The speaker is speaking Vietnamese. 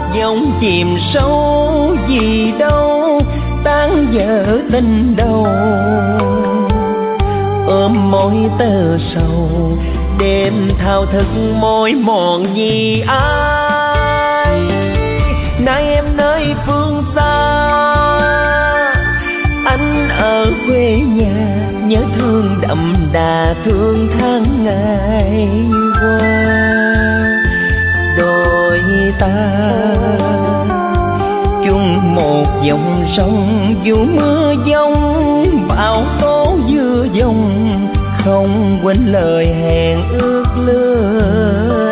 dòng chìm sâu gì đâu tan vỡ tình đầu. Ôm môi tơ sầu đêm thao thức mỏi mòn vì ai. Nay em nơi phương xa, anh ở quê nhà, nhớ thương đậm đà thương tháng ngày qua. Đôi ta chung một dòng sông, dù mưa giông bão tố dưa dòng, không quên lời hẹn ước lứa.